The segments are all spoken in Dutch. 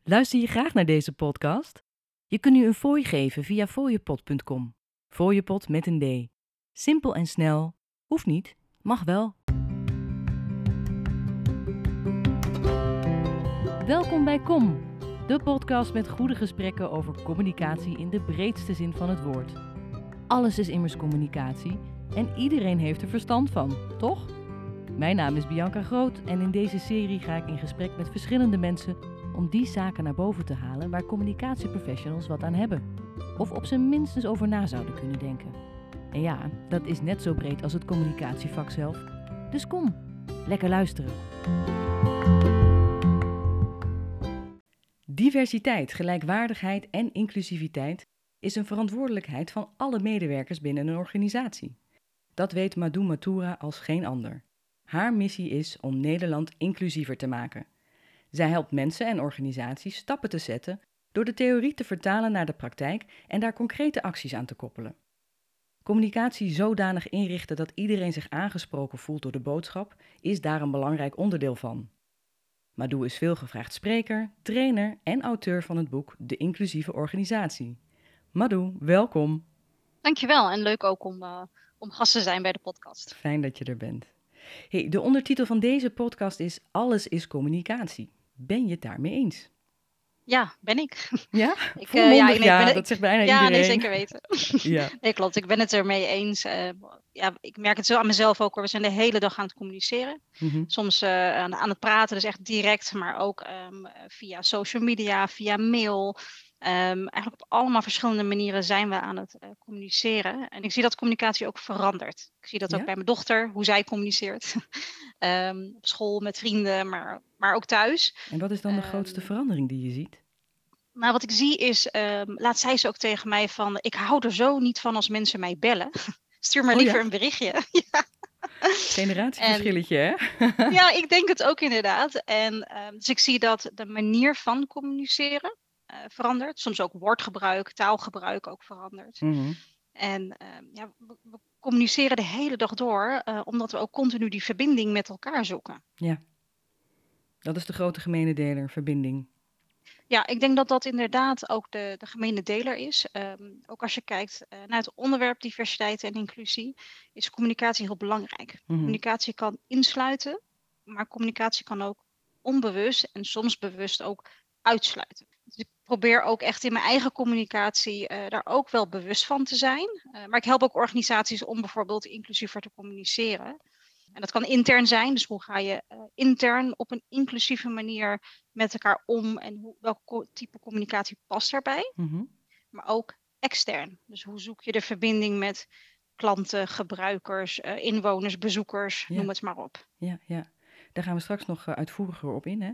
Luister je graag naar deze podcast? Je kunt nu een fooi geven via fooiepot.com. Fooiepot met een D. Simpel en snel. Hoeft niet, mag wel. Welkom bij Kom, de podcast met goede gesprekken over communicatie in de breedste zin van het woord. Alles is immers communicatie en iedereen heeft er verstand van, toch? Mijn naam is Bianca Groot en in deze serie ga ik in gesprek met verschillende mensen om die zaken naar boven te halen waar communicatieprofessionals wat aan hebben. Of op zijn minst eens over na zouden kunnen denken. En ja, dat is net zo breed als het communicatievak zelf. Dus kom, lekker luisteren. Diversiteit, gelijkwaardigheid en inclusiviteit is een verantwoordelijkheid van alle medewerkers binnen een organisatie. Dat weet Madhu Mathura als geen ander. Haar missie is om Nederland inclusiever te maken. Zij helpt mensen en organisaties stappen te zetten door de theorie te vertalen naar de praktijk en daar concrete acties aan te koppelen. Communicatie zodanig inrichten dat iedereen zich aangesproken voelt door de boodschap is daar een belangrijk onderdeel van. Madhu is veelgevraagd spreker, trainer en auteur van het boek De Inclusieve Organisatie. Madhu, welkom. Dankjewel en leuk ook om gast te zijn bij de podcast. Fijn dat je er bent. Hey, de ondertitel van deze podcast is Alles is communicatie. Ben je het daarmee eens? Ja, ben ik. Ja? Dat zegt bijna iedereen. Ja, nee, zeker weten. Ja. Nee, klopt. Ik ben het ermee eens. Ik merk het zo aan mezelf ook hoor. We zijn de hele dag aan het communiceren. Soms aan het praten, dus echt direct, maar ook via social media, via mail. Eigenlijk op allemaal verschillende manieren zijn we aan het communiceren. En ik zie dat communicatie ook verandert. Ik zie dat ook bij mijn dochter, hoe zij communiceert. Op school, met vrienden, maar ook thuis. En wat is dan de grootste verandering die je ziet? Nou, wat ik zie is, laat zij ze ook tegen mij van, ik hou er zo niet van als mensen mij bellen. Stuur maar liever een berichtje. Ja. Generatieverschilletje, hè? Ja, ik denk het ook inderdaad. En dus ik zie dat de manier van communiceren verandert. Soms ook woordgebruik, taalgebruik ook verandert. En we communiceren de hele dag door, omdat we ook continu die verbinding met elkaar zoeken. Ja, dat is de grote gemene deler, verbinding. Ja, ik denk dat dat inderdaad ook de gemene deler is. Ook als je kijkt naar het onderwerp diversiteit en inclusie, is communicatie heel belangrijk. Communicatie kan insluiten, maar communicatie kan ook onbewust en soms bewust ook uitsluiten. Dus ik probeer ook echt in mijn eigen communicatie daar ook wel bewust van te zijn. Maar ik help ook organisaties om bijvoorbeeld inclusiever te communiceren. En dat kan intern zijn, dus hoe ga je intern op een inclusieve manier met elkaar om en welk type communicatie past daarbij. Maar ook extern, dus hoe zoek je de verbinding met klanten, gebruikers, inwoners, bezoekers, noem het maar op. Ja, daar gaan we straks nog uitvoeriger op in, hè?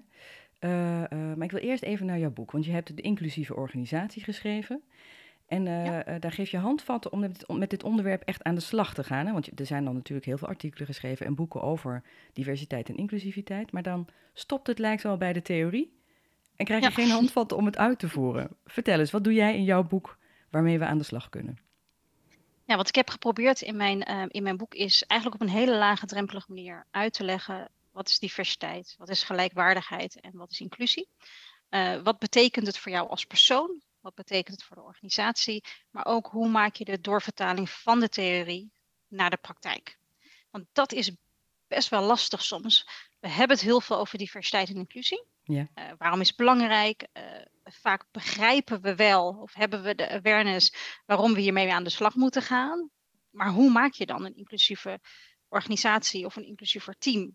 Maar ik wil eerst even naar jouw boek, want je hebt de inclusieve organisatie geschreven. En daar geef je handvatten om met dit onderwerp echt aan de slag te gaan. Hè? Want er zijn dan natuurlijk heel veel artikelen geschreven en boeken over diversiteit en inclusiviteit. Maar dan stopt het lijkt wel bij de theorie en krijg je geen handvatten om het uit te voeren. Vertel eens, wat doe jij in jouw boek waarmee we aan de slag kunnen? Ja, wat ik heb geprobeerd in mijn boek is eigenlijk op een hele laagdrempelige manier uit te leggen wat is diversiteit, wat is gelijkwaardigheid en wat is inclusie. Wat betekent het voor jou als persoon? Wat betekent het voor de organisatie? Maar ook hoe maak je de doorvertaling van de theorie naar de praktijk? Want dat is best wel lastig soms. We hebben het heel veel over diversiteit en inclusie. Ja. Waarom is het belangrijk? Vaak begrijpen we wel of hebben we de awareness waarom we hiermee aan de slag moeten gaan. Maar hoe maak je dan een inclusieve organisatie of een inclusiever team?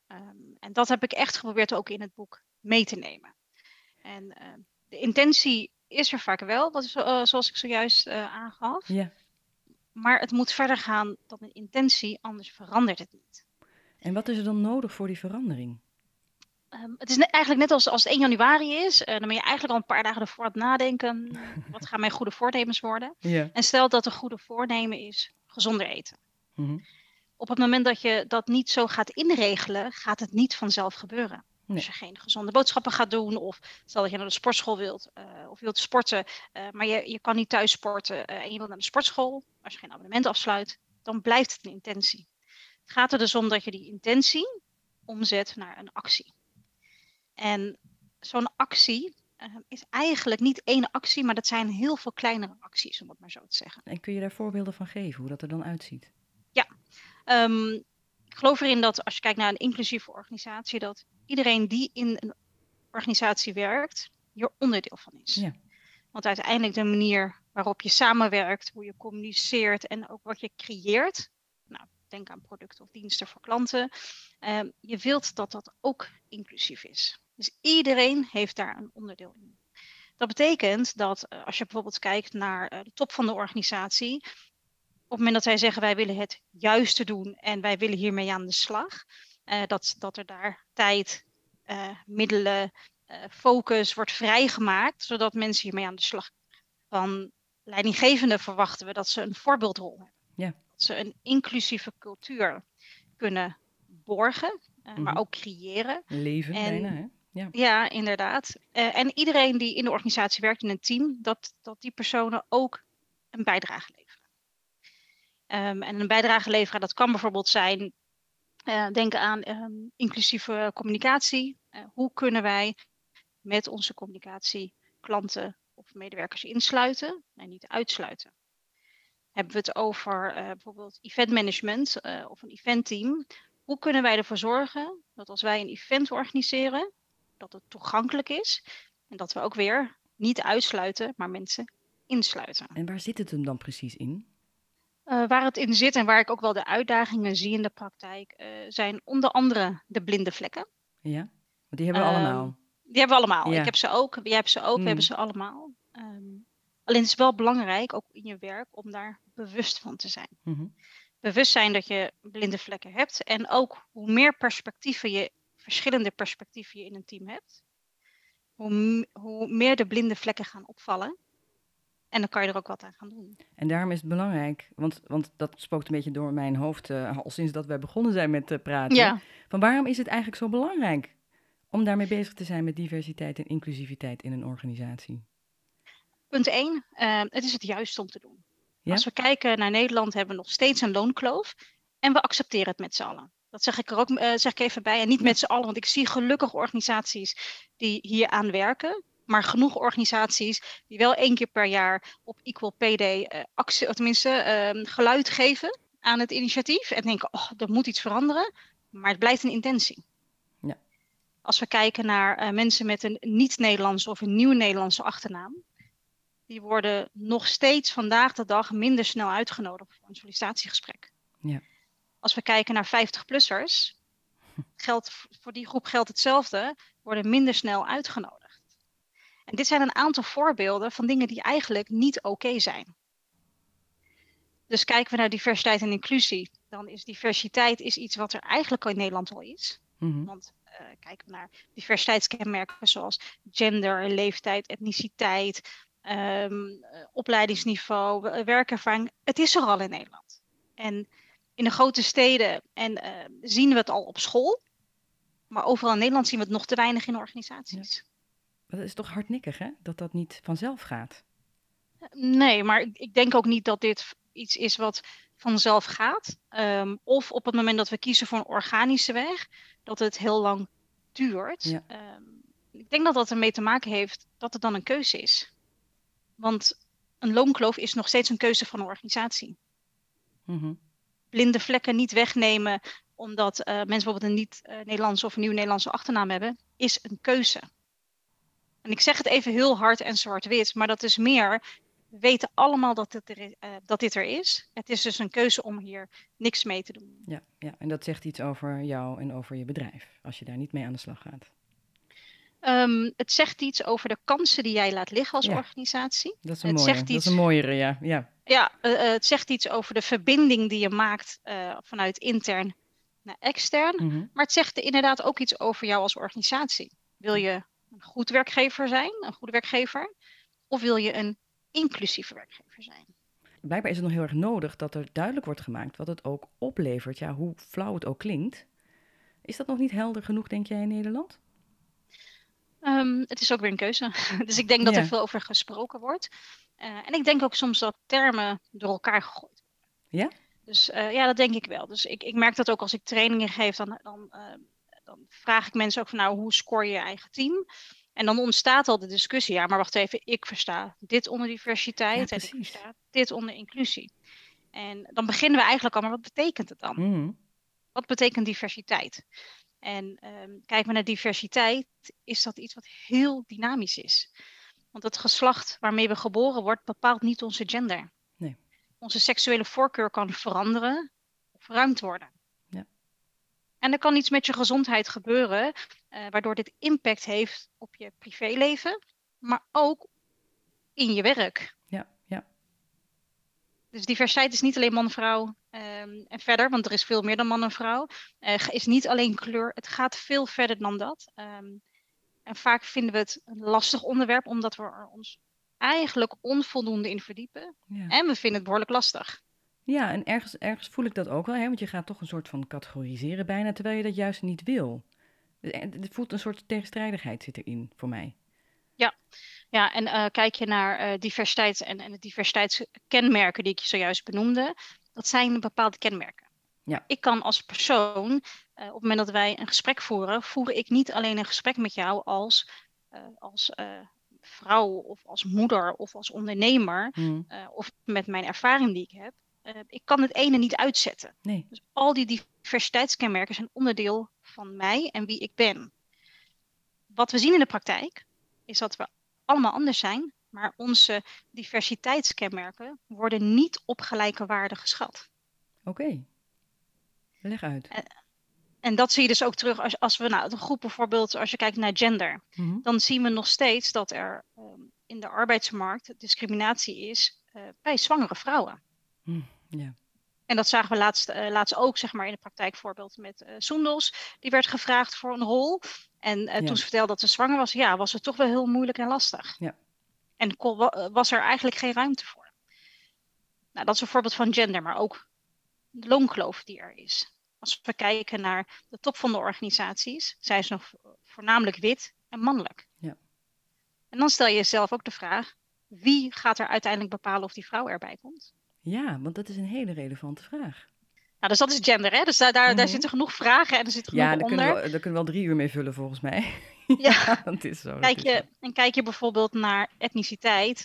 En dat heb ik echt geprobeerd ook in het boek mee te nemen. En de intentie is er vaak wel, zoals ik zojuist aangaf. Ja. Maar het moet verder gaan dan een intentie, anders verandert het niet. En wat is er dan nodig voor die verandering? Het is eigenlijk net als het 1 januari is. Dan ben je eigenlijk al een paar dagen ervoor aan het nadenken. Wat gaan mijn goede voornemens worden? Ja. En stel dat een goede voornemen is gezonder eten. Op het moment dat je dat niet zo gaat inregelen, gaat het niet vanzelf gebeuren. Nee. Als je geen gezonde boodschappen gaat doen, of stel dat je naar de sportschool wilt, of je wilt sporten, maar je kan niet thuis sporten en je wilt naar de sportschool. Als je geen abonnement afsluit, dan blijft het een intentie. Het gaat er dus om dat je die intentie omzet naar een actie. En zo'n actie is eigenlijk niet één actie, maar dat zijn heel veel kleinere acties, om het maar zo te zeggen. En kun je daar voorbeelden van geven, hoe dat er dan uitziet? Ja, ik geloof erin dat als je kijkt naar een inclusieve organisatie, dat iedereen die in een organisatie werkt, hier onderdeel van is. Ja. Want uiteindelijk de manier waarop je samenwerkt, hoe je communiceert en ook wat je creëert. Nou, denk aan producten of diensten voor klanten. Je wilt dat dat ook inclusief is. Dus iedereen heeft daar een onderdeel in. Dat betekent dat als je bijvoorbeeld kijkt naar de top van de organisatie, op het moment dat zij zeggen wij willen het juiste doen en wij willen hiermee aan de slag, dat er daar tijd, middelen, focus wordt vrijgemaakt, zodat mensen hiermee aan de slag kunnen. Van leidinggevenden verwachten we dat ze een voorbeeldrol hebben. Ja. Dat ze een inclusieve cultuur kunnen borgen, maar ook creëren. Leven bijna, hè? Ja, inderdaad. En iedereen die in de organisatie werkt in een team, dat die personen ook een bijdrage leveren. En een bijdrage leveren, dat kan bijvoorbeeld zijn, denk aan inclusieve communicatie. Hoe kunnen wij met onze communicatie klanten of medewerkers insluiten en niet uitsluiten? Hebben we het over bijvoorbeeld eventmanagement of een eventteam? Hoe kunnen wij ervoor zorgen dat als wij een event organiseren, dat het toegankelijk is en dat we ook weer niet uitsluiten, maar mensen insluiten? En waar zit het hem dan precies in? Waar het in zit en waar ik ook wel de uitdagingen zie in de praktijk, zijn onder andere de blinde vlekken. Ja, want die hebben we allemaal. Die hebben we allemaal. Ja. Ik heb ze ook, jij hebt ze ook, we hebben ze allemaal. Alleen het is wel belangrijk, ook in je werk, om daar bewust van te zijn. Bewust zijn dat je blinde vlekken hebt. En ook hoe meer verschillende perspectieven je in een team hebt, hoe meer de blinde vlekken gaan opvallen. En dan kan je er ook wat aan gaan doen. En daarom is het belangrijk, want dat spookt een beetje door mijn hoofd al sinds dat wij begonnen zijn met praten. Ja. Van waarom is het eigenlijk zo belangrijk om daarmee bezig te zijn met diversiteit en inclusiviteit in een organisatie? Punt 1, het is het juist om te doen. Ja? Als we kijken naar Nederland hebben we nog steeds een loonkloof en we accepteren het met z'n allen. Dat zeg ik er ook zeg ik even bij en niet met z'n allen, want ik zie gelukkig organisaties die hier aan werken. Maar genoeg organisaties die wel 1 keer per jaar op Equal Pay Day actie, of tenminste geluid geven aan het initiatief. En denken, oh, er moet iets veranderen. Maar het blijft een intentie. Ja. Als we kijken naar mensen met een niet-Nederlandse of een nieuw-Nederlandse achternaam. Die worden nog steeds vandaag de dag minder snel uitgenodigd voor een sollicitatiegesprek. Ja. Als we kijken naar 50-plussers, voor die groep geldt hetzelfde, worden minder snel uitgenodigd. En dit zijn een aantal voorbeelden van dingen die eigenlijk niet oké zijn. Dus kijken we naar diversiteit en inclusie, dan is diversiteit iets wat er eigenlijk al in Nederland al is. Want kijken we naar diversiteitskenmerken zoals gender, leeftijd, etniciteit, opleidingsniveau, werkervaring. Het is er al in Nederland. En in de grote steden zien we het al op school. Maar overal in Nederland zien we het nog te weinig in organisaties. Ja. Dat is toch hardnekkig, hè? Dat dat niet vanzelf gaat. Nee, maar ik denk ook niet dat dit iets is wat vanzelf gaat. Of op het moment dat we kiezen voor een organische weg, dat het heel lang duurt. Ja. Ik denk dat dat ermee te maken heeft dat het dan een keuze is. Want een loonkloof is nog steeds een keuze van een organisatie. Blinde vlekken niet wegnemen omdat mensen bijvoorbeeld een niet-Nederlandse of een nieuw-Nederlandse achternaam hebben, is een keuze. En ik zeg het even heel hard en zwart-wit, maar dat is meer, we weten allemaal dat dit er is. Het is dus een keuze om hier niks mee te doen. Ja, en dat zegt iets over jou en over je bedrijf, als je daar niet mee aan de slag gaat. Het zegt iets over de kansen die jij laat liggen als organisatie. Dat is een mooie, dat is een mooiere, ja. Ja, het zegt iets over de verbinding die je maakt vanuit intern naar extern. Maar het zegt inderdaad ook iets over jou als organisatie. Wil je een goed werkgever zijn, een goede werkgever? Of wil je een inclusieve werkgever zijn? Blijkbaar is het nog heel erg nodig dat er duidelijk wordt gemaakt wat het ook oplevert. Ja, hoe flauw het ook klinkt. Is dat nog niet helder genoeg, denk jij, in Nederland? Het is ook weer een keuze. Dus ik denk dat er veel over gesproken wordt. En ik denk ook soms dat termen door elkaar gegooid worden. Ja? Dus dat denk ik wel. Dus ik merk dat ook als ik trainingen geef, dan vraag ik mensen ook van hoe score je je eigen team? En dan ontstaat al de discussie, ja, maar wacht even, ik versta dit onder diversiteit en ik versta dit onder inclusie. En dan beginnen we eigenlijk al, maar wat betekent het dan? Wat betekent diversiteit? En kijken we naar diversiteit, is dat iets wat heel dynamisch is. Want het geslacht waarmee we geboren worden bepaalt niet onze gender. Nee. Onze seksuele voorkeur kan veranderen of verruimd worden. Ja. En er kan iets met je gezondheid gebeuren, waardoor dit impact heeft op je privéleven, maar ook in je werk. Ja. Dus diversiteit is niet alleen man-vrouw en verder, want er is veel meer dan man en vrouw. Is niet alleen kleur, het gaat veel verder dan dat. En vaak vinden we het een lastig onderwerp, omdat we er ons eigenlijk onvoldoende in verdiepen. Ja. En we vinden het behoorlijk lastig. Ja, en ergens voel ik dat ook wel, hè? Want je gaat toch een soort van categoriseren bijna, terwijl je dat juist niet wil. Het voelt een soort tegenstrijdigheid zit erin voor mij. Ja, en kijk je naar diversiteit en de diversiteitskenmerken die ik je zojuist benoemde, dat zijn bepaalde kenmerken. Ja. Ik kan als persoon, op het moment dat wij een gesprek voeren, voer ik niet alleen een gesprek met jou als vrouw of als moeder of als ondernemer of met mijn ervaring die ik heb. Ik kan het ene niet uitzetten. Nee. Dus al die diversiteitskenmerken zijn onderdeel van mij en wie ik ben. Wat we zien in de praktijk is dat we allemaal anders zijn, maar onze diversiteitskenmerken worden niet op gelijke waarde geschat. Oké. Leg uit. En dat zie je dus ook terug als we de groep bijvoorbeeld, als je kijkt naar gender, dan zien we nog steeds dat er in de arbeidsmarkt discriminatie is bij zwangere vrouwen. Ja. En dat zagen we laatst ook, zeg maar, in de praktijkvoorbeeld met Soendos. Die werd gevraagd voor een rol. En toen ze vertelde dat ze zwanger was, was het toch wel heel moeilijk en lastig. Ja. En was er eigenlijk geen ruimte voor. Nou, dat is een voorbeeld van gender, maar ook de loonkloof die er is. Als we kijken naar de top van de organisaties, zijn ze nog voornamelijk wit en mannelijk. Ja. En dan stel je jezelf ook de vraag, wie gaat er uiteindelijk bepalen of die vrouw erbij komt? Ja, want dat is een hele relevante vraag. Nou, dus dat is gender, hè? Dus daar zitten genoeg vragen en er zit genoeg onder. Ja, daar kunnen we wel 3 uur mee vullen volgens mij. Ja, dat is zo. Kijk je bijvoorbeeld naar etniciteit,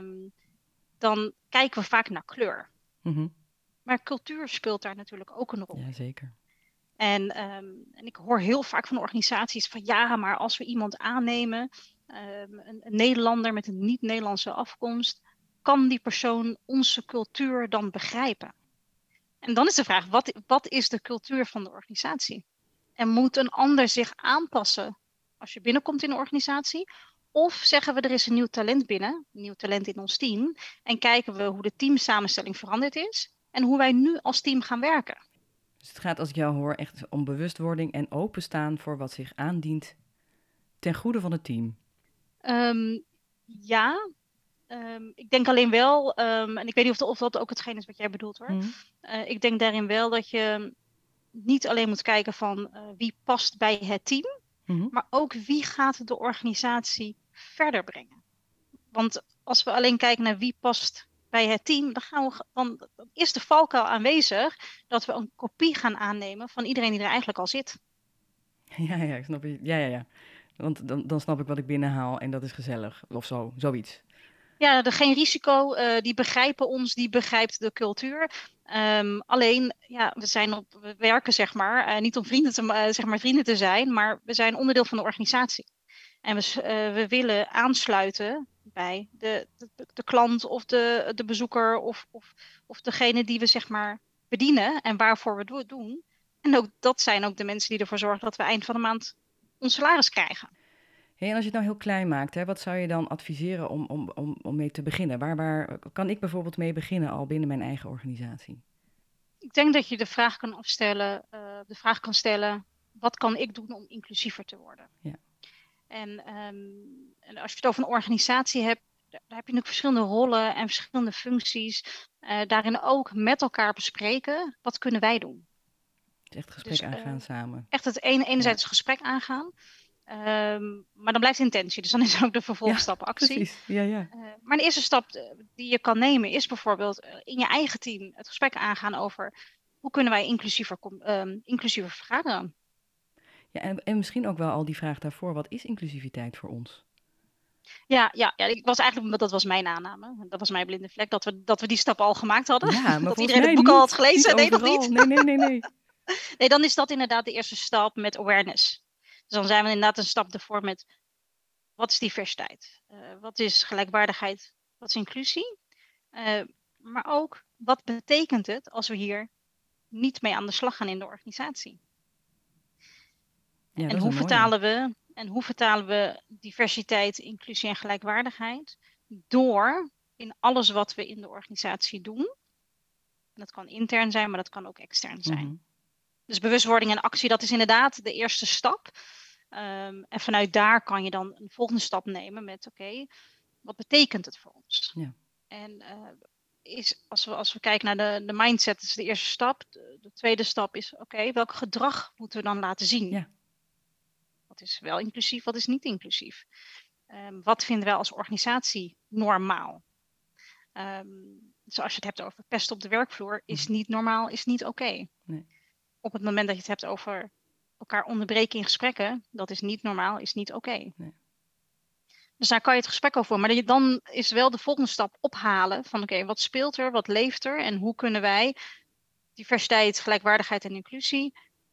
dan kijken we vaak naar kleur. Maar cultuur speelt daar natuurlijk ook een rol. Ja, zeker. En ik hoor heel vaak van organisaties van ja, maar als we iemand aannemen, een Nederlander met een niet-Nederlandse afkomst, kan die persoon onze cultuur dan begrijpen? En dan is de vraag, wat is de cultuur van de organisatie? En moet een ander zich aanpassen als je binnenkomt in een organisatie? Of zeggen we, er is een nieuw talent binnen, een nieuw talent in ons team, en kijken we hoe de teamsamenstelling veranderd is en hoe wij nu als team gaan werken? Dus het gaat, als ik jou hoor, echt om bewustwording en openstaan voor wat zich aandient ten goede van het team. Ja, ik denk alleen wel, en ik weet niet of dat ook hetgeen is wat jij bedoelt hoor. Ik denk daarin wel dat je niet alleen moet kijken van wie past bij het team, maar ook wie gaat de organisatie verder brengen. Want als we alleen kijken naar wie past bij het team, dan is de valkuil aanwezig dat we een kopie gaan aannemen van iedereen die er eigenlijk al zit. Ja, ik snap je. Ja. Want dan snap ik wat ik binnenhaal en dat is gezellig. Of zo, zoiets. Ja, geen risico. Die begrijpen ons, die begrijpt de cultuur. Alleen, ja, we werken zeg maar, niet om vrienden te zijn, maar we zijn onderdeel van de organisatie. En we willen aansluiten bij de klant of de bezoeker of degene die we zeg maar bedienen en waarvoor we het doen. En ook, dat zijn ook de mensen die ervoor zorgen dat we eind van de maand ons salaris krijgen. Hey, en als je het nou heel klein maakt, hè, wat zou je dan adviseren om mee te beginnen? Waar kan ik bijvoorbeeld mee beginnen al binnen mijn eigen organisatie? Ik denk dat je de vraag kan stellen, wat kan ik doen om inclusiever te worden? Ja. En als je het over een organisatie hebt, daar heb je natuurlijk verschillende rollen en verschillende functies. Daarin ook met elkaar bespreken, wat kunnen wij doen? Dus echt gesprek aangaan samen. Echt enerzijds het gesprek aangaan. Maar dan blijft intentie, dus dan is ook de vervolgstap actie. Precies. Ja. Maar de eerste stap die je kan nemen is bijvoorbeeld in je eigen team het gesprek aangaan over hoe kunnen wij inclusiever vergaderen. Ja, en misschien ook wel al die vraag daarvoor, wat is inclusiviteit voor ons? Ja, dat was mijn aanname. Dat was mijn blinde vlek, dat we die stap al gemaakt hadden. Ja, maar Dat volgens iedereen het mij boek al had niet gelezen. Nee, nog overal. niet. Nee. Nee, dan is dat inderdaad de eerste stap met awareness. Dus dan zijn we inderdaad een stap ervoor met, wat is diversiteit? Wat is gelijkwaardigheid? Wat is inclusie? Maar ook, wat betekent het als we hier niet mee aan de slag gaan in de organisatie? Ja, En dat is een mooie. hoe vertalen we diversiteit, inclusie en gelijkwaardigheid? Door in alles wat we in de organisatie doen. Dat kan intern zijn, maar dat kan ook extern zijn. Dus bewustwording en actie, dat is inderdaad de eerste stap. En vanuit daar kan je dan een volgende stap nemen met, oké, wat betekent het voor ons? Ja. En als we kijken naar de mindset, dat is de eerste stap. De tweede stap is, oké, welk gedrag moeten we dan laten zien? Ja. Wat is wel inclusief, wat is niet inclusief? Wat vinden wij als organisatie normaal? Dus als je het hebt over pest op de werkvloer, is niet normaal, is niet oké. Nee. Op het moment dat je het hebt over elkaar onderbreken in gesprekken, dat is niet normaal, is niet oké. Nee. Dus daar kan je het gesprek over voeren. Maar dan is wel de volgende stap ophalen van oké, wat speelt er, wat leeft er en hoe kunnen wij diversiteit, gelijkwaardigheid en inclusie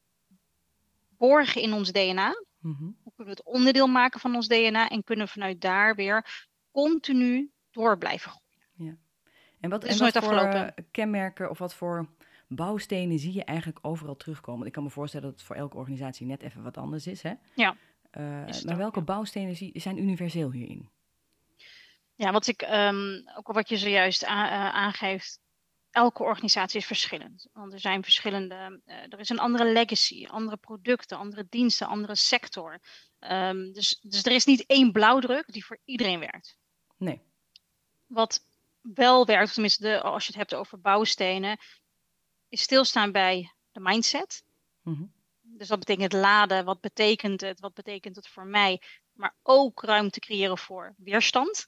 borgen in ons DNA? Hoe kunnen we het onderdeel maken van ons DNA en kunnen we vanuit daar weer continu door blijven groeien? Ja. En wat voor kenmerken of wat voor bouwstenen zie je eigenlijk overal terugkomen? Ik kan me voorstellen dat het voor elke organisatie net even wat anders is, hè? Ja. Maar welke bouwstenen zijn universeel hierin? Ja, wat je zojuist aangeeft, elke organisatie is verschillend. Want er zijn er is een andere legacy, andere producten, andere diensten, andere sector. Dus er is niet één blauwdruk die voor iedereen werkt. Nee. Wat wel werkt, tenminste als je het hebt over bouwstenen, is stilstaan bij de mindset. Dus wat betekent laden? Wat betekent het? Wat betekent het voor mij? Maar ook ruimte creëren voor weerstand.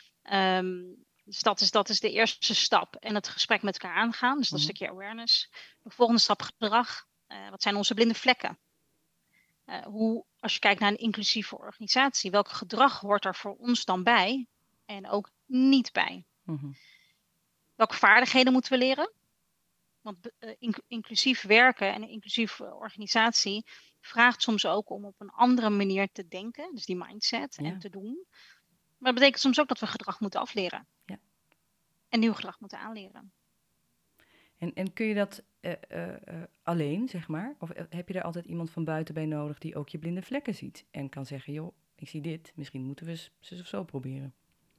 Dus dat is de eerste stap. En het gesprek met elkaar aangaan. Dus dat is een stukje awareness. De volgende stap gedrag. Wat zijn onze blinde vlekken? Als je kijkt naar een inclusieve organisatie, welk gedrag hoort er voor ons dan bij? En ook niet bij? Welke vaardigheden moeten we leren? Want inclusief werken en een inclusieve organisatie vraagt soms ook om op een andere manier te denken. Dus die mindset en te doen. Maar dat betekent soms ook dat we gedrag moeten afleren. Ja. En nieuw gedrag moeten aanleren. En kun je dat alleen, zeg maar? Of heb je er altijd iemand van buiten bij nodig die ook je blinde vlekken ziet? En kan zeggen, joh, ik zie dit. Misschien moeten we zus of zo proberen.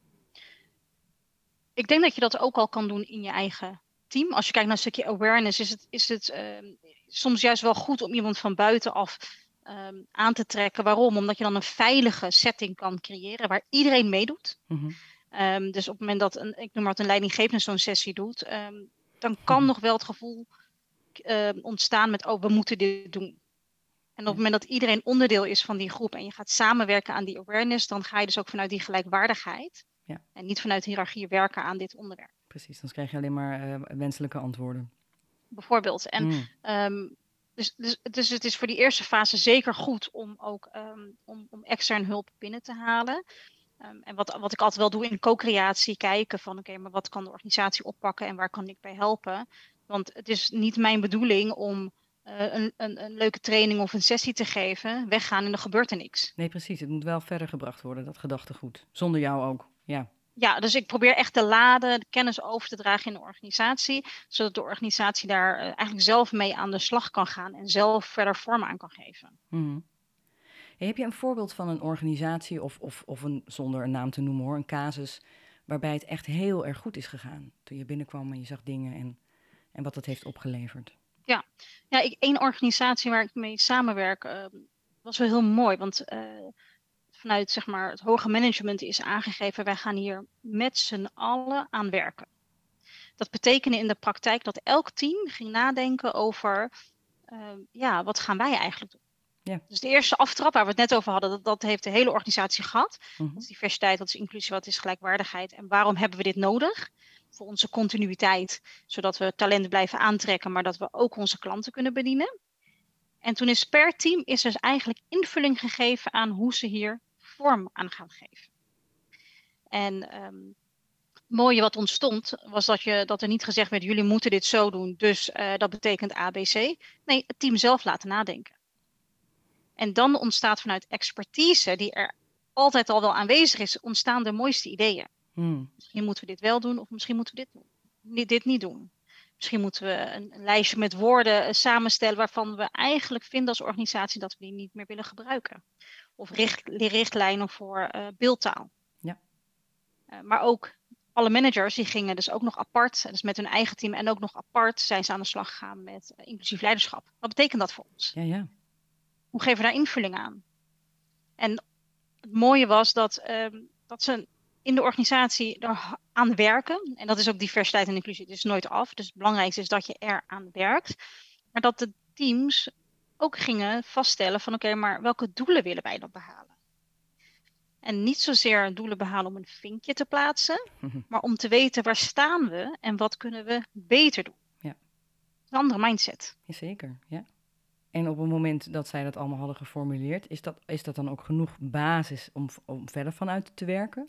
Ik denk dat je dat ook al kan doen in je eigen team. Als je kijkt naar een stukje awareness, is het soms juist wel goed om iemand van buitenaf aan te trekken. Waarom? Omdat je dan een veilige setting kan creëren waar iedereen meedoet. Dus op het moment dat ik noem maar wat, een leidinggevende zo'n sessie doet, dan kan nog wel het gevoel ontstaan met, oh, we moeten dit doen. En op het moment dat iedereen onderdeel is van die groep en je gaat samenwerken aan die awareness, dan ga je dus ook vanuit die gelijkwaardigheid en niet vanuit hiërarchie werken aan dit onderwerp. Precies, dan krijg je alleen maar wenselijke antwoorden. Bijvoorbeeld. En dus het is voor die eerste fase zeker goed om ook om extern hulp binnen te halen. En wat ik altijd wel doe in co-creatie, kijken van oké, maar wat kan de organisatie oppakken en waar kan ik bij helpen? Want het is niet mijn bedoeling om een leuke training of een sessie te geven, weggaan en er gebeurt er niks. Nee, precies. Het moet wel verder gebracht worden, dat gedachtegoed. Zonder jou ook, ja. Ja, dus ik probeer echt te laden, de kennis over te dragen in de organisatie, zodat de organisatie daar eigenlijk zelf mee aan de slag kan gaan en zelf verder vorm aan kan geven. Hey, heb je een voorbeeld van een organisatie of een, zonder een naam te noemen hoor, een casus waarbij het echt heel erg goed is gegaan? Toen je binnenkwam en je zag dingen en wat dat heeft opgeleverd. Ja, één organisatie waar ik mee samenwerk was wel heel mooi, want vanuit zeg maar, het hoge management is aangegeven, wij gaan hier met z'n allen aan werken. Dat betekende in de praktijk dat elk team ging nadenken over, wat gaan wij eigenlijk doen? Ja. Dus de eerste aftrap waar we het net over hadden, dat heeft de hele organisatie gehad. Wat is diversiteit, wat is inclusie, wat is gelijkwaardigheid en waarom hebben we dit nodig? Voor onze continuïteit, zodat we talenten blijven aantrekken, maar dat we ook onze klanten kunnen bedienen. En toen is per team dus eigenlijk invulling gegeven aan hoe ze hier vorm aan gaan geven. En het mooie wat ontstond was dat er niet gezegd werd, jullie moeten dit zo doen, dus dat betekent A, B, C. Nee, het team zelf laten nadenken. En dan ontstaat vanuit expertise, die er altijd al wel aanwezig is, ontstaan de mooiste ideeën. Misschien moeten we dit wel doen, of misschien moeten we dit niet doen. Misschien moeten we een lijstje met woorden samenstellen waarvan we eigenlijk vinden als organisatie dat we die niet meer willen gebruiken. Of richtlijnen voor beeldtaal. Ja. Maar ook alle managers die gingen dus ook nog apart, dus met hun eigen team en ook nog apart zijn ze aan de slag gegaan met inclusief leiderschap. Wat betekent dat voor ons? Ja. Hoe geven we daar invulling aan? En het mooie was dat ze in de organisatie er aan werken. En dat is ook diversiteit en inclusie. Het is nooit af. Dus het belangrijkste is dat je eraan werkt. Maar dat de teams ook gingen vaststellen van oké, maar welke doelen willen wij dan behalen? En niet zozeer doelen behalen om een vinkje te plaatsen. Maar om te weten waar staan we en wat kunnen we beter doen. Ja. Een andere mindset. Zeker, ja. En op het moment dat zij dat allemaal hadden geformuleerd, is dat dan ook genoeg basis om verder vanuit te werken?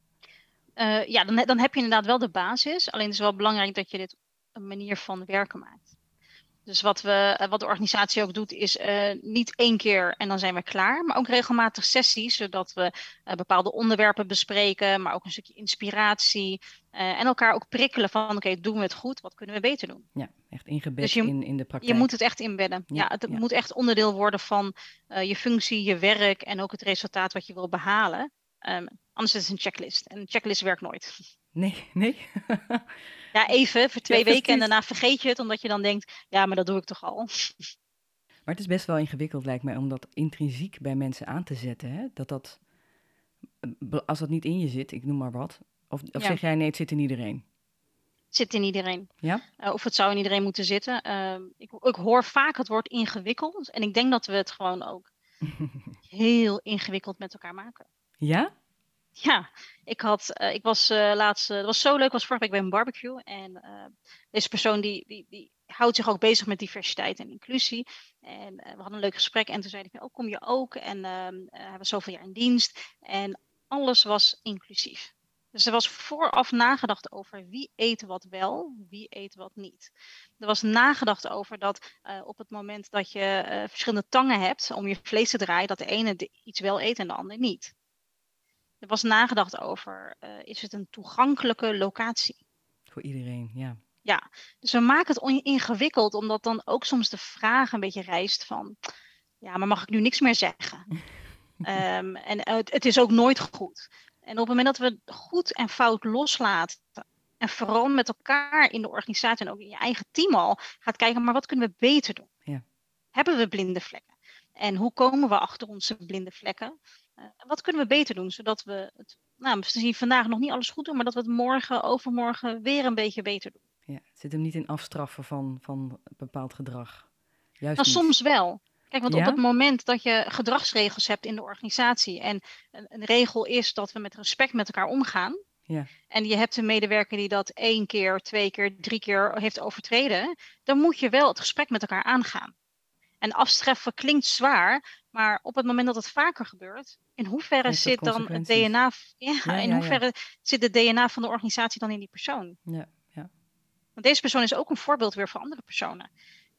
Ja, dan heb je inderdaad wel de basis. Alleen is het wel belangrijk dat je dit een manier van werken maakt. Dus wat de organisatie ook doet, is niet 1 keer en dan zijn we klaar. Maar ook regelmatig sessies, zodat we bepaalde onderwerpen bespreken. Maar ook een stukje inspiratie. En elkaar ook prikkelen van oké, doen we het goed? Wat kunnen we beter doen? Ja, echt ingebed dus in de praktijk. Je moet het echt inbedden. Het moet echt onderdeel worden van je functie, je werk en ook het resultaat wat je wil behalen. Anders is het een checklist. En een checklist werkt nooit. Nee. Ja, even voor 2 weken en daarna vergeet je het, omdat je dan denkt, ja, maar dat doe ik toch al. Maar het is best wel ingewikkeld, lijkt mij, om dat intrinsiek bij mensen aan te zetten. Hè? Als dat niet in je zit, ik noem maar wat. Of zeg jij, nee, het zit in iedereen? Het zit in iedereen. Ja? Of het zou in iedereen moeten zitten. Ik hoor vaak het woord ingewikkeld. En ik denk dat we het gewoon ook heel ingewikkeld met elkaar maken. Ja? Ja, ik was laatst, het was zo leuk, was vorige week bij een barbecue. En deze persoon die houdt zich ook bezig met diversiteit en inclusie. En we hadden een leuk gesprek en toen zei hij, oh, kom je ook? En hij was zoveel jaar in dienst. En alles was inclusief. Dus er was vooraf nagedacht over wie eet wat wel, wie eet wat niet. Er was nagedacht over dat op het moment dat je verschillende tangen hebt om je vlees te draaien, dat de ene iets wel eet en de ander niet. Er was nagedacht over, is het een toegankelijke locatie? Voor iedereen, ja. Ja, dus we maken het ingewikkeld, omdat dan ook soms de vraag een beetje rijst van, ja, maar mag ik nu niks meer zeggen? En het is ook nooit goed. En op het moment dat we goed en fout loslaten, en vooral met elkaar in de organisatie en ook in je eigen team al, gaat kijken, maar wat kunnen we beter doen? Ja. Hebben we blinde vlekken? En hoe komen we achter onze blinde vlekken? Wat kunnen we beter doen, zodat we het, misschien vandaag nog niet alles goed doen, maar dat we het morgen, overmorgen weer een beetje beter doen. Ja, het zit hem niet in afstraffen van bepaald gedrag. Juist niet. Soms wel. Kijk, want op het moment dat je gedragsregels hebt in de organisatie en een regel is dat we met respect met elkaar omgaan, en je hebt een medewerker die dat 1 keer, 2 keer, 3 keer heeft overtreden, dan moet je wel het gesprek met elkaar aangaan. En afstraffen klinkt zwaar, maar op het moment dat het vaker gebeurt, in hoeverre zit dan het DNA, in hoeverre zit het DNA van de organisatie dan in die persoon? Ja. Want deze persoon is ook een voorbeeld weer voor andere personen.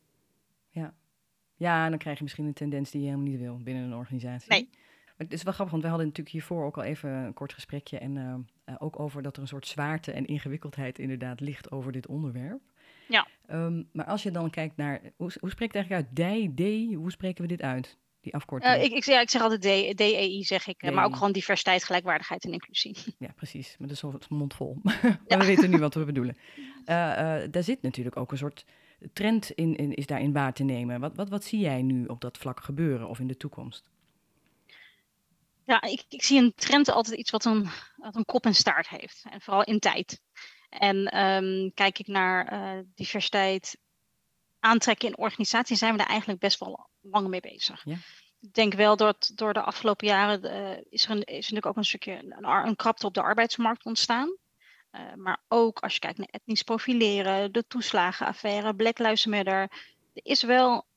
Ja, en dan krijg je misschien een tendens die je helemaal niet wil binnen een organisatie. Nee. Maar het is wel grappig, want we hadden natuurlijk hiervoor ook al even een kort gesprekje. En ook over dat er een soort zwaarte en ingewikkeldheid inderdaad ligt over dit onderwerp. Ja. Maar als je dan kijkt naar, hoe spreekt het eigenlijk uit? DI, hoe spreken we dit uit? Die afkorting. Ik zeg altijd DEI, zeg ik. DEI. Maar ook gewoon diversiteit, gelijkwaardigheid en inclusie. Ja, precies. Maar dat is al het mond vol. Maar we weten nu wat we bedoelen. Daar zit natuurlijk ook een soort trend is daarin waar te nemen. Wat zie jij nu op dat vlak gebeuren of in de toekomst? Ja, ik zie een trend altijd iets wat een kop en staart heeft. En vooral in tijd. En kijk ik naar diversiteit aantrekken in organisaties, zijn we daar eigenlijk best wel lang mee bezig. Ja. Ik denk wel dat door de afgelopen jaren is natuurlijk ook een stukje een krapte op de arbeidsmarkt ontstaan. Maar ook als je kijkt naar etnisch profileren, de toeslagenaffaire, Black Lives Matter. Er is wel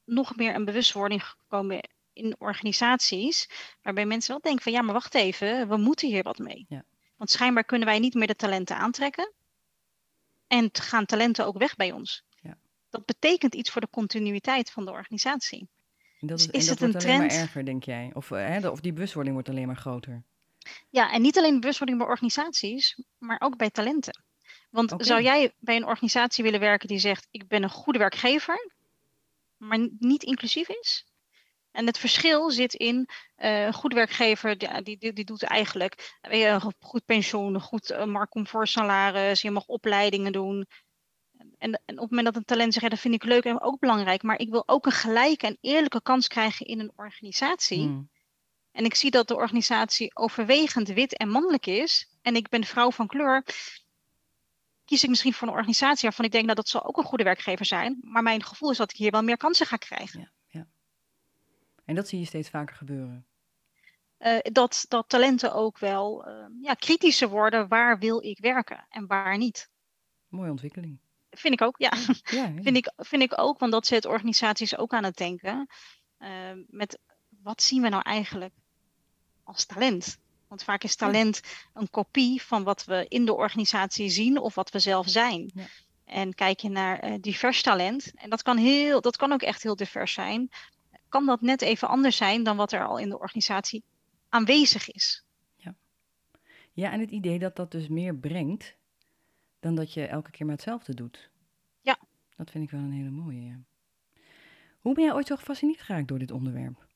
nog meer een bewustwording gekomen in organisaties, waarbij mensen wel denken van ja, maar wacht even, we moeten hier wat mee. Ja. Want schijnbaar kunnen wij niet meer de talenten aantrekken en gaan talenten ook weg bij ons. Ja. Dat betekent iets voor de continuïteit van de organisatie. En dat, Dus en is dat het wordt een alleen maar trend? erger, denk jij? Of die bewustwording wordt alleen maar groter? Ja, en niet alleen de bewustwording bij organisaties, maar ook bij talenten. Want zou jij bij een organisatie willen werken die zegt, ik ben een goede werkgever, maar niet inclusief is? En het verschil zit in een goede werkgever, die doet eigenlijk een goed pensioen, een goed marktcomfortsalaris, je mag opleidingen doen. En op het moment dat een talent zegt, ja, dat vind ik leuk en ook belangrijk, maar ik wil ook een gelijke en eerlijke kans krijgen in een organisatie. En ik zie dat de organisatie overwegend wit en mannelijk is, en ik ben vrouw van kleur, kies ik misschien voor een organisatie waarvan ik denk, nou, dat zal ook een goede werkgever zijn, maar mijn gevoel is dat ik hier wel meer kansen ga krijgen. Ja, ja. En dat zie je steeds vaker gebeuren. Dat talenten ook wel kritischer worden. Waar wil ik werken en waar niet? Mooie ontwikkeling. Vind ik ook, ja. Ja. Vind ik ook, want dat zet organisaties ook aan het denken. Met wat zien we nou eigenlijk als talent? Want vaak is talent een kopie van wat we in de organisatie zien of wat we zelf zijn. Ja. En kijk je naar divers talent, en dat kan ook echt heel divers zijn, kan dat net even anders zijn dan wat er al in de organisatie aanwezig is. Ja, en het idee dat dat dus meer brengt dan dat je elke keer maar hetzelfde doet. Ja. Dat vind ik wel een hele mooie, ja. Hoe ben jij ooit zo gefascineerd geraakt door dit onderwerp?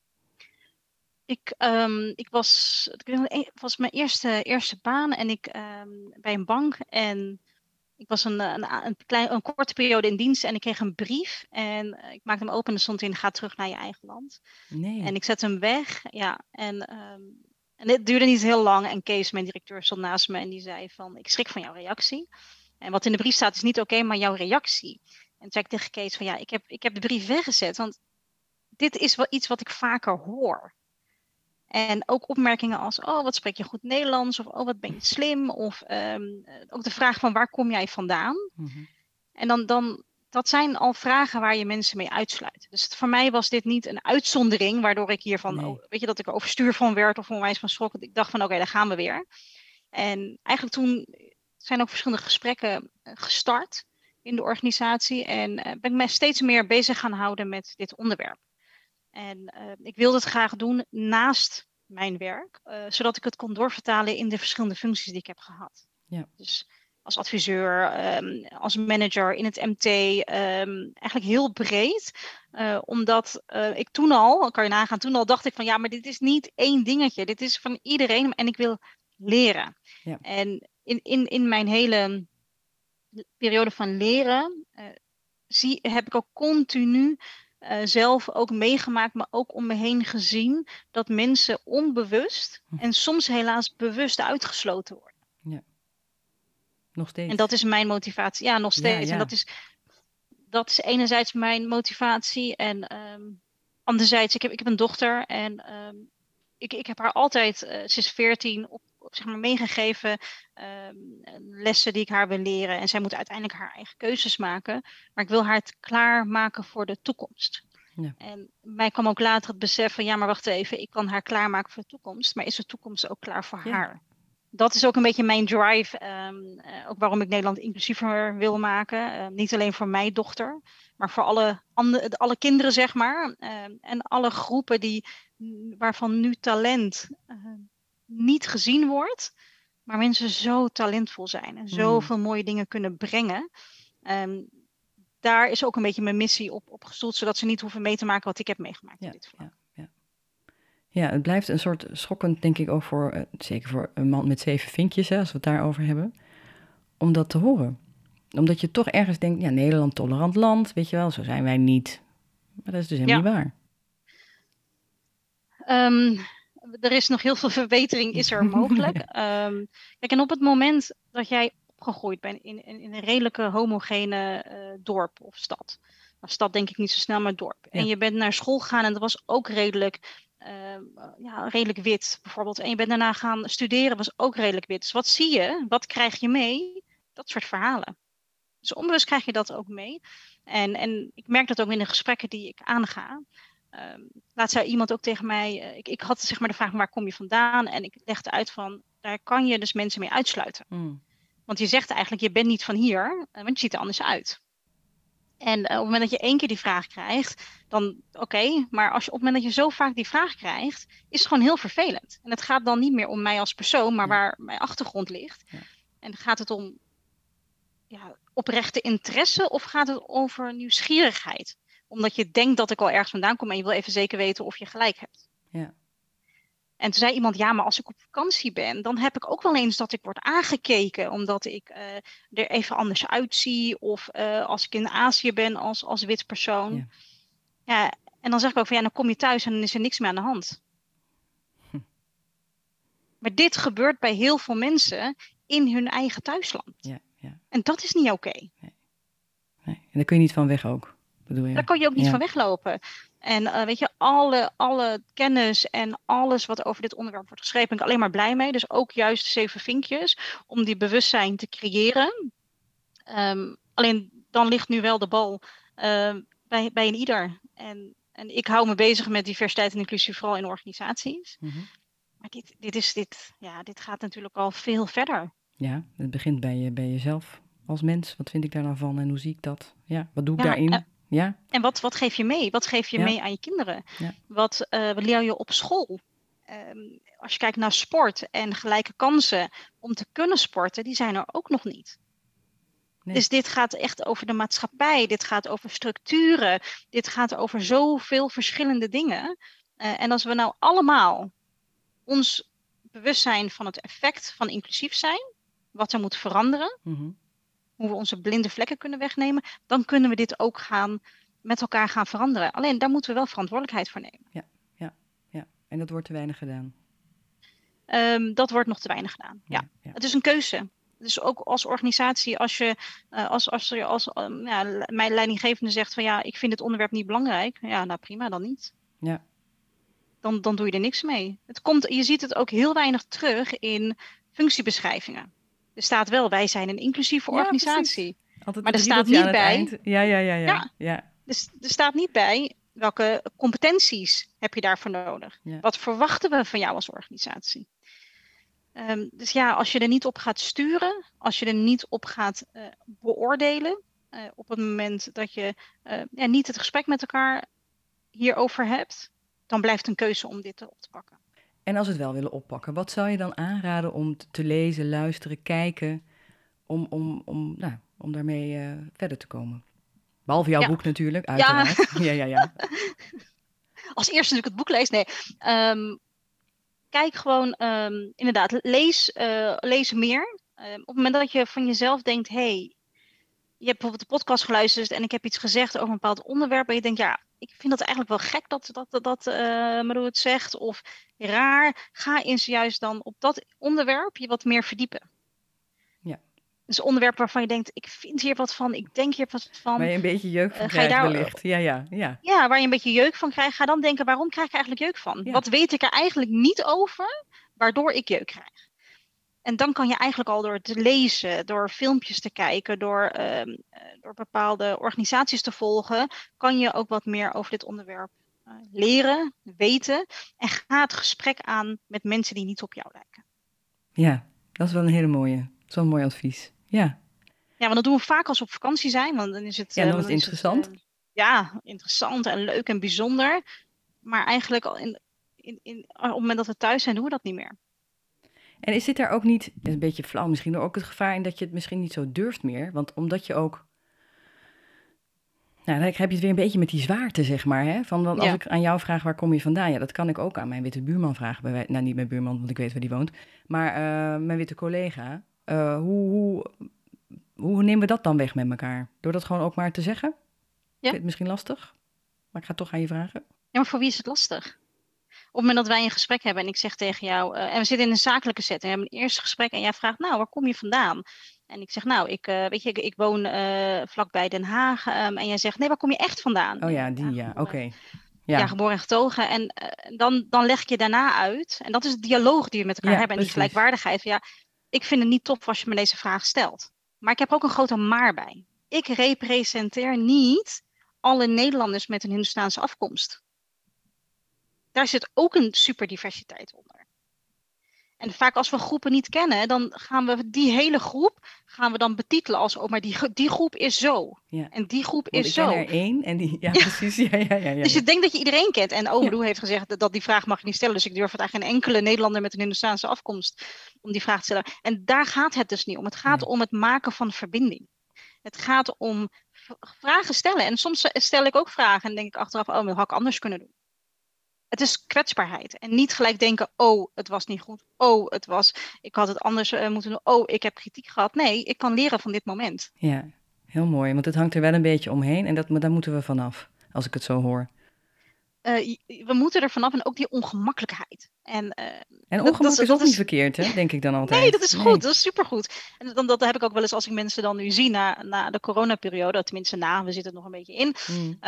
Ik was mijn eerste baan en ik bij een bank en ik was een korte periode in dienst en ik kreeg een brief en ik maakte hem open en er stond in, ga terug naar je eigen land. Nee. En ik zette hem weg, ja, en het duurde niet heel lang en Kees, mijn directeur, stond naast me en die zei van, ik schrik van jouw reactie. En wat in de brief staat is niet oké, maar jouw reactie. En toen zei ik tegen Kees van, ja, ik heb de brief weggezet, want dit is wel iets wat ik vaker hoor. En ook opmerkingen als, oh, wat spreek je goed Nederlands? Of, oh, wat ben je slim? Of ook de vraag van, waar kom jij vandaan? En dat zijn al vragen waar je mensen mee uitsluit. Dus voor mij was dit niet een uitzondering, waardoor ik hiervan, weet je, dat ik er overstuur van werd of onwijs van schrok. Ik dacht van, oké, daar gaan we weer. En eigenlijk toen zijn ook verschillende gesprekken gestart in de organisatie. En ben ik me steeds meer bezig gaan houden met dit onderwerp. En ik wilde het graag doen naast mijn werk, zodat ik het kon doorvertalen in de verschillende functies die ik heb gehad. Ja. Dus als adviseur, als manager in het MT, eigenlijk heel breed. Omdat ik toen al, kan je nagaan, toen al dacht ik van ja, maar dit is niet één dingetje. Dit is van iedereen en ik wil leren. Ja. En in mijn hele periode van leren heb ik ook continu zelf ook meegemaakt, maar ook om me heen gezien dat mensen onbewust en soms helaas bewust uitgesloten worden. Ja. Nog steeds. En dat is mijn motivatie. Ja, nog steeds. Ja. En dat is enerzijds mijn motivatie en anderzijds, ik heb een dochter en ik heb haar altijd, ze is 14, zeg maar meegegeven lessen die ik haar wil leren. En zij moet uiteindelijk haar eigen keuzes maken. Maar ik wil haar het klaarmaken voor de toekomst. Ja. En mij kwam ook later het besef van ja, maar wacht even, ik kan haar klaarmaken voor de toekomst. Maar is de toekomst ook klaar voor haar? Dat is ook een beetje mijn drive. Ook waarom ik Nederland inclusiever wil maken. Niet alleen voor mijn dochter, maar voor alle kinderen, zeg maar. En alle groepen waarvan nu talent niet gezien wordt. Maar mensen zo talentvol zijn en zoveel mooie dingen kunnen brengen. Daar is ook een beetje mijn missie op gestoeld, zodat ze niet hoeven mee te maken wat ik heb meegemaakt in dit vlak. Ja, het blijft een soort schokkend, denk ik, ook zeker voor een man met 7 vinkjes, hè, als we het daarover hebben, om dat te horen. Omdat je toch ergens denkt, ja, Nederland, tolerant land, weet je wel, zo zijn wij niet. Maar dat is dus helemaal niet waar. Er is nog heel veel verbetering, is er mogelijk. Kijk, en op het moment dat jij opgegroeid bent in een redelijke homogene dorp of stad. Nou, stad denk ik niet zo snel, maar dorp. Ja. En je bent naar school gegaan en dat was ook redelijk wit bijvoorbeeld. En je bent daarna gaan studeren, was ook redelijk wit. Dus wat zie je? Wat krijg je mee? Dat soort verhalen. Dus onbewust krijg je dat ook mee. En ik merk dat ook in de gesprekken die ik aanga. Laatst zei iemand ook tegen mij, ik had zeg maar de vraag, waar kom je vandaan? En ik legde uit van, daar kan je dus mensen mee uitsluiten. Want je zegt eigenlijk, je bent niet van hier, want je ziet er anders uit. En op het moment dat je 1 keer die vraag krijgt, dan oké. Maar op het moment dat je zo vaak die vraag krijgt, is het gewoon heel vervelend. En het gaat dan niet meer om mij als persoon, maar waar mijn achtergrond ligt. Ja. En gaat het om oprechte interesse of gaat het over nieuwsgierigheid? Omdat je denkt dat ik al ergens vandaan kom en je wil even zeker weten of je gelijk hebt. Ja. En toen zei iemand, ja, maar als ik op vakantie ben, dan heb ik ook wel eens dat ik word aangekeken, omdat ik er even anders uitzie. Of als ik in Azië ben als wit persoon. Ja, en dan zeg ik ook van, ja, dan kom je thuis en dan is er niks meer aan de hand. Maar dit gebeurt bij heel veel mensen in hun eigen thuisland. Ja. En dat is niet oké. Nee. En daar kun je niet van weg ook, bedoel je? Daar kan je ook niet van weglopen. En weet je, alle kennis en alles wat over dit onderwerp wordt geschreven, ben ik alleen maar blij mee. Dus ook juist 7 vinkjes om die bewustzijn te creëren. Alleen dan ligt nu wel de bal bij een ieder. En ik hou me bezig met diversiteit en inclusie, vooral in organisaties. Maar dit gaat natuurlijk al veel verder. Ja, het begint bij jezelf als mens. Wat vind ik daar nou van en hoe zie ik dat? Ja, wat doe ik daarin? En wat geef je mee? Wat geef je mee aan je kinderen? Ja. Wat leer je op school? Als je kijkt naar sport en gelijke kansen om te kunnen sporten, die zijn er ook nog niet. Nee. Dus dit gaat echt over de maatschappij. Dit gaat over structuren. Dit gaat over zoveel verschillende dingen. En als we nou allemaal ons bewust zijn van het effect van inclusief zijn, wat er moet veranderen, hoe we onze blinde vlekken kunnen wegnemen, dan kunnen we dit ook met elkaar gaan veranderen. Alleen daar moeten we wel verantwoordelijkheid voor nemen. Ja. En dat wordt te weinig gedaan. Dat wordt nog te weinig gedaan. Ja. Het is een keuze. Dus ook als organisatie, als je mijn leidinggevende zegt van ja, ik vind het onderwerp niet belangrijk. Ja, nou prima, dan niet. Ja. Dan doe je er niks mee. Je ziet het ook heel weinig terug in functiebeschrijvingen. Er staat wel, wij zijn een inclusieve organisatie. Maar er staat niet bij. Ja. Dus er staat niet bij welke competenties heb je daarvoor nodig. Ja. Wat verwachten we van jou als organisatie? Dus ja, als je er niet op gaat sturen, als je er niet op gaat beoordelen, op het moment dat je niet het gesprek met elkaar hierover hebt, dan blijft een keuze om dit op te pakken. En als we het wel willen oppakken, wat zou je dan aanraden om te lezen, luisteren, kijken, om daarmee verder te komen? Behalve jouw boek natuurlijk, uiteraard. Ja. Als eerste natuurlijk het boek lees. Nee. Kijk gewoon, inderdaad, lees meer. Op het moment dat je van jezelf denkt, hey, je hebt bijvoorbeeld de podcast geluisterd en ik heb iets gezegd over een bepaald onderwerp en je denkt, ja, ik vind dat eigenlijk wel gek dat Marou het zegt of raar. Ga eens juist dan op dat onderwerp je wat meer verdiepen. Ja. Dus onderwerp waarvan je denkt, ik vind hier wat van, ik denk hier wat van. Waar je een beetje jeuk van krijgt wellicht. Ja. Ja, waar je een beetje jeuk van krijgt. Ga dan denken, waarom krijg ik eigenlijk jeuk van? Ja. Wat weet ik er eigenlijk niet over, waardoor ik jeuk krijg? En dan kan je eigenlijk al door te lezen, door filmpjes te kijken, door bepaalde organisaties te volgen, kan je ook wat meer over dit onderwerp leren, weten. En ga het gesprek aan met mensen die niet op jou lijken. Ja, dat is wel een hele mooie. Dat is wel een mooi advies. Ja, want dat doen we vaak als we op vakantie zijn, want dan is het... Ja, dan is het interessant. Interessant en leuk en bijzonder. Maar eigenlijk al op het moment dat we thuis zijn, doen we dat niet meer. En is dit daar ook niet, dat is een beetje flauw misschien, ook het gevaar in dat je het misschien niet zo durft meer? Want omdat je ook, dan heb je het weer een beetje met die zwaarte, zeg maar. Hè? Want als ik aan jou vraag, waar kom je vandaan? Ja, dat kan ik ook aan mijn witte buurman vragen. Nou, niet mijn buurman, want ik weet waar die woont. Maar mijn witte collega, hoe nemen we dat dan weg met elkaar? Door dat gewoon ook maar te zeggen? Ja. Ik vind het misschien lastig, maar ik ga toch aan je vragen. Ja, maar voor wie is het lastig? Op het moment dat wij een gesprek hebben en ik zeg tegen jou, en we zitten in een zakelijke setting, we hebben een eerste gesprek en jij vraagt, nou, waar kom je vandaan? En ik zeg, nou, ik woon vlakbij Den Haag. En jij zegt, nee, waar kom je echt vandaan? Oh ja, oké. Ja, geboren en getogen. En dan leg ik je daarna uit. En dat is de dialoog die we met elkaar hebben en die gelijkwaardigheid. Van, ja, ik vind het niet tof als je me deze vraag stelt. Maar ik heb ook een grote maar bij. ik representeer niet alle Nederlanders met een Hindoestaanse afkomst. Daar zit ook een superdiversiteit onder. En vaak als we groepen niet kennen, dan gaan we die hele groep dan betitelen als, maar die groep is zo. Ja. En die groep Want is ik zo. ken er één en die, ja, precies. Ja. Dus je denkt dat je iedereen kent. En Omedoe heeft gezegd dat die vraag mag je niet stellen. Dus ik durf het eigenlijk geen enkele Nederlander met een Hindoestaanse afkomst om die vraag te stellen. En daar gaat het dus niet om. Het gaat om het maken van verbinding. Het gaat om vragen stellen. En soms stel ik ook vragen en denk ik achteraf, dat had ik anders kunnen doen. Het is kwetsbaarheid. En niet gelijk denken, het was niet goed. Ik had het anders moeten doen. Ik heb kritiek gehad. Nee, ik kan leren van dit moment. Ja, heel mooi. Want het hangt er wel een beetje omheen en daar moeten we vanaf, als ik het zo hoor. We moeten er vanaf en ook die ongemakkelijkheid. En ongemak is ook niet verkeerd, hè? Denk ik dan altijd. Nee, dat is goed. Dat is supergoed. En dat heb ik ook wel eens als ik mensen dan nu zie na de coronaperiode. Tenminste, we zitten er nog een beetje in.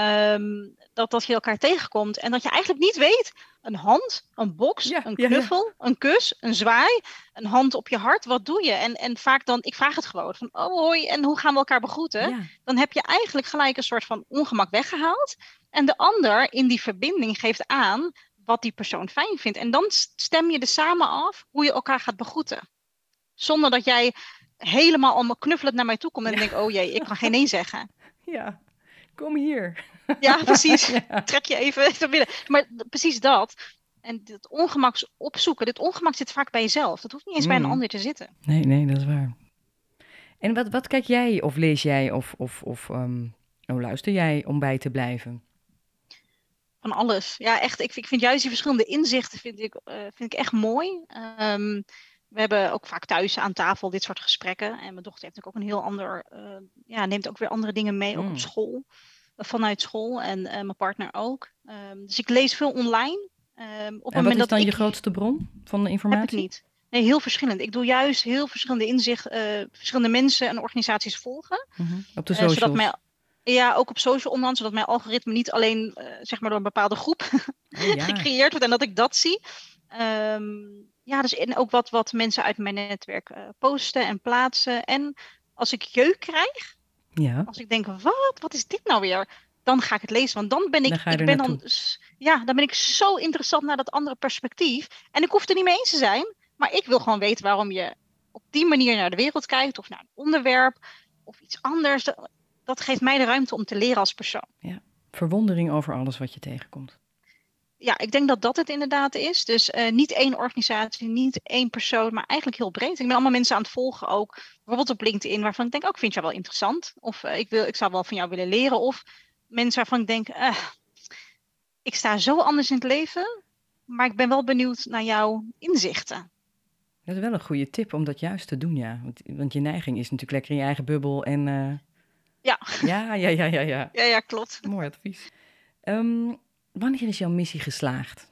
Dat je elkaar tegenkomt en dat je eigenlijk niet weet. Een hand, een box, een knuffel, een kus, een zwaai. Een hand op je hart. Wat doe je? En vaak dan, ik vraag het gewoon. Van, hoi, en hoe gaan we elkaar begroeten? Ja. Dan heb je eigenlijk gelijk een soort van ongemak weggehaald. En de ander in die verbinding geeft aan wat die persoon fijn vindt. En dan stem je er samen af hoe je elkaar gaat begroeten. Zonder dat jij helemaal allemaal knuffelend naar mij toe komt en denkt, oh jee, ik kan geen nee zeggen. Ja, kom hier. Ja, precies. Ja. Trek je even binnen. Maar precies dat. En het ongemak opzoeken. Dit ongemak zit vaak bij jezelf. Dat hoeft niet eens bij een ander te zitten. Nee, dat is waar. En wat kijk jij of lees jij of luister jij om bij te blijven? Van alles. Ja, echt. Ik vind juist die verschillende inzichten vind ik echt mooi. We hebben ook vaak thuis aan tafel dit soort gesprekken. En mijn dochter heeft natuurlijk ook een heel ander... neemt ook weer andere dingen mee, ook op school. Vanuit school. En mijn partner ook. Dus ik lees veel online. En wat is dan je grootste bron van de informatie? Heb ik niet. Nee, heel verschillend. Ik doe juist heel verschillende inzichten, verschillende mensen en organisaties volgen. Op de socials? Ja, ook op social online, zodat mijn algoritme niet alleen door een bepaalde groep gecreëerd wordt en dat ik dat zie. Dus en ook wat mensen uit mijn netwerk posten en plaatsen. En als ik jeuk krijg, als ik denk, wat is dit nou weer? Dan ga ik het lezen, want dan ben dan ben ik zo interessant naar dat andere perspectief. En ik hoef het er niet mee eens te zijn, maar ik wil gewoon weten waarom je op die manier naar de wereld kijkt of naar een onderwerp of iets anders. Dat geeft mij de ruimte om te leren als persoon. Ja, verwondering over alles wat je tegenkomt. Ja, ik denk dat het inderdaad is. Dus niet één organisatie, niet één persoon, maar eigenlijk heel breed. Ik ben allemaal mensen aan het volgen ook. Bijvoorbeeld op LinkedIn, waarvan ik denk, ik vind jou wel interessant. Of ik zou wel van jou willen leren. Of mensen waarvan ik denk, ik sta zo anders in het leven, maar ik ben wel benieuwd naar jouw inzichten. Dat is wel een goede tip om dat juist te doen, ja. Want je neiging is natuurlijk lekker in je eigen bubbel en... Ja. Ja. Ja, klopt. Mooi advies. Wanneer is jouw missie geslaagd?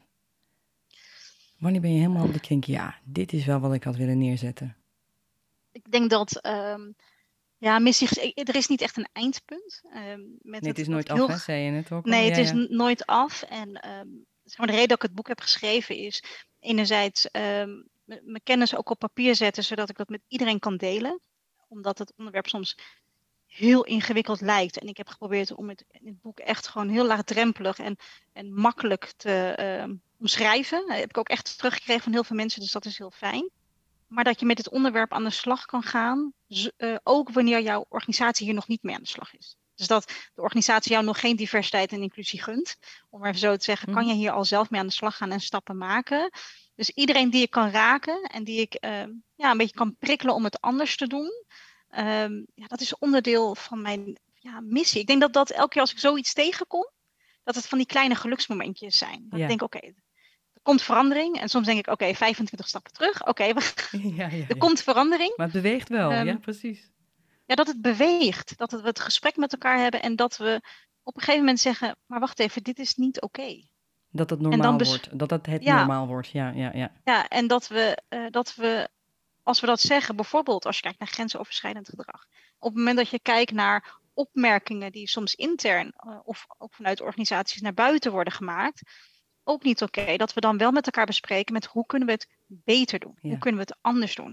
Wanneer ben je helemaal op de kink? Ja, dit is wel wat ik had willen neerzetten. Ik denk dat... missie... Er is niet echt een eindpunt. Het is nooit af, hè? Zei je net ook al. Nee, het is nooit af. En de reden dat ik het boek heb geschreven is... enerzijds mijn kennis ook op papier zetten... zodat ik dat met iedereen kan delen. Omdat het onderwerp soms... heel ingewikkeld lijkt. En ik heb geprobeerd om het in het boek echt gewoon heel laagdrempelig en makkelijk te omschrijven. Dat heb ik ook echt teruggekregen van heel veel mensen, dus dat is heel fijn. Maar dat je met dit onderwerp aan de slag kan gaan, ook wanneer jouw organisatie hier nog niet mee aan de slag is. Dus dat de organisatie jou nog geen diversiteit en inclusie gunt. Om even zo te zeggen, kan je hier al zelf mee aan de slag gaan en stappen maken. Dus iedereen die ik kan raken en die ik een beetje kan prikkelen om het anders te doen. Dat is onderdeel van mijn missie. Ik denk dat elke keer als ik zoiets tegenkom, dat het van die kleine geluksmomentjes zijn. Dat ik denk, er komt verandering. En soms denk ik, 25 stappen terug. Er komt verandering. Maar het beweegt wel, ja, precies. Ja, dat het beweegt. Dat we het gesprek met elkaar hebben en dat we op een gegeven moment zeggen, maar wacht even, dit is niet oké. Dat het normaal wordt. Dat het normaal wordt, ja. Ja, en dat we als we dat zeggen, bijvoorbeeld als je kijkt naar grensoverschrijdend gedrag. Op het moment dat je kijkt naar opmerkingen die soms intern of ook vanuit organisaties naar buiten worden gemaakt. Ook niet oké. Dat we dan wel met elkaar bespreken met hoe kunnen we het beter doen? Ja. Hoe kunnen we het anders doen?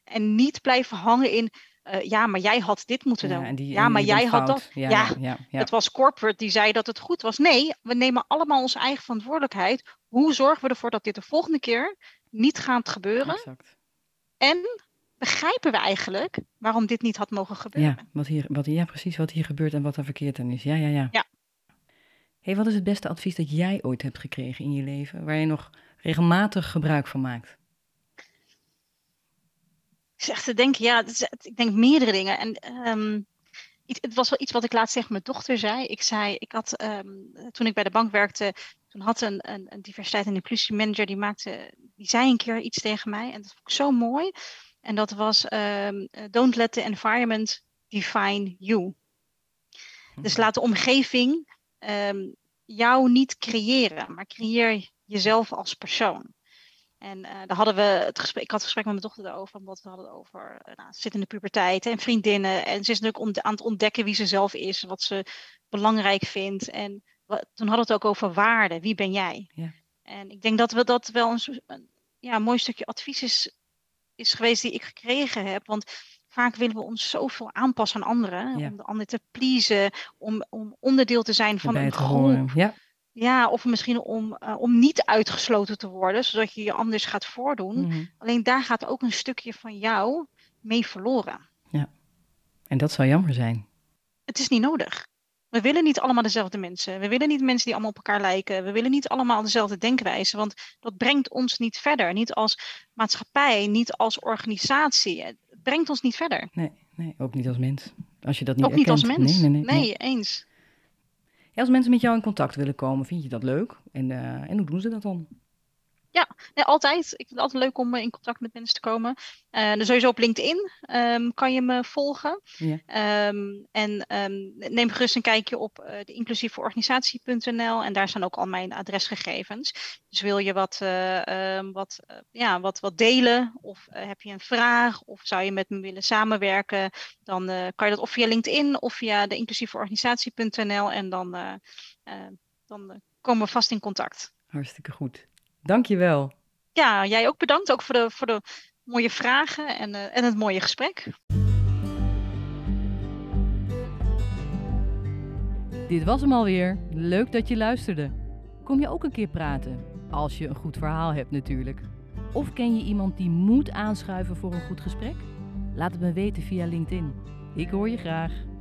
En niet blijven hangen in, ja, maar jij had dit moeten doen. Maar jij had dat. Het was corporate die zei dat het goed was. Nee, we nemen allemaal onze eigen verantwoordelijkheid. Hoe zorgen we ervoor dat dit de volgende keer niet gaat gebeuren? Exact. En begrijpen we eigenlijk waarom dit niet had mogen gebeuren? Precies wat hier gebeurt en wat er verkeerd aan is. Ja. Hey, wat is het beste advies dat jij ooit hebt gekregen in je leven, waar je nog regelmatig gebruik van maakt? Ik zeg te denken, ik denk meerdere dingen. En het was wel iets wat ik laatst tegen mijn dochter zei. Ik had, toen ik bij de bank werkte, toen had een diversiteit en inclusie manager, die zei een keer iets tegen mij. En dat vond ik zo mooi. En dat was, don't let the environment define you. Dus laat de omgeving jou niet creëren, maar creëer jezelf als persoon. En daar hadden we het gesprek. Ik had het gesprek met mijn dochter daarover, omdat we hadden over. Ze zit in de puberteit en vriendinnen. En ze is natuurlijk aan het ontdekken wie ze zelf is, wat ze belangrijk vindt. En toen hadden we het ook over waarde. Wie ben jij? Ja. En ik denk dat wel een mooi stukje advies is geweest die ik gekregen heb. Want vaak willen we ons zoveel aanpassen aan anderen. Om de ander te pleasen. Om onderdeel te zijn van een groep. Ja, of misschien om niet uitgesloten te worden, zodat je je anders gaat voordoen. Mm-hmm. Alleen daar gaat ook een stukje van jou mee verloren. Ja, en dat zou jammer zijn. Het is niet nodig. We willen niet allemaal dezelfde mensen. We willen niet mensen die allemaal op elkaar lijken. We willen niet allemaal dezelfde denkwijze, want dat brengt ons niet verder. Niet als maatschappij, niet als organisatie. Het brengt ons niet verder. Nee, ook niet als mens. Als je dat niet ook erkent. Niet als mens. Nee, eens. Ja, als mensen met jou in contact willen komen, vind je dat leuk? En hoe doen ze dat dan? Ja, altijd. Ik vind het altijd leuk om in contact met mensen te komen. Dus sowieso op LinkedIn kan je me volgen. Ja. Neem gerust een kijkje op de inclusieveorganisatie.nl en daar staan ook al mijn adresgegevens. Dus wil je wat delen of heb je een vraag of zou je met me willen samenwerken, dan kan je dat of via LinkedIn of via de inclusieveorganisatie.nl en dan komen we vast in contact. Hartstikke goed. Dankjewel. Ja, jij ook bedankt ook voor de mooie vragen en het mooie gesprek. Dit was hem alweer. Leuk dat je luisterde. Kom je ook een keer praten? Als je een goed verhaal hebt natuurlijk. Of ken je iemand die moet aanschuiven voor een goed gesprek? Laat het me weten via LinkedIn. Ik hoor je graag.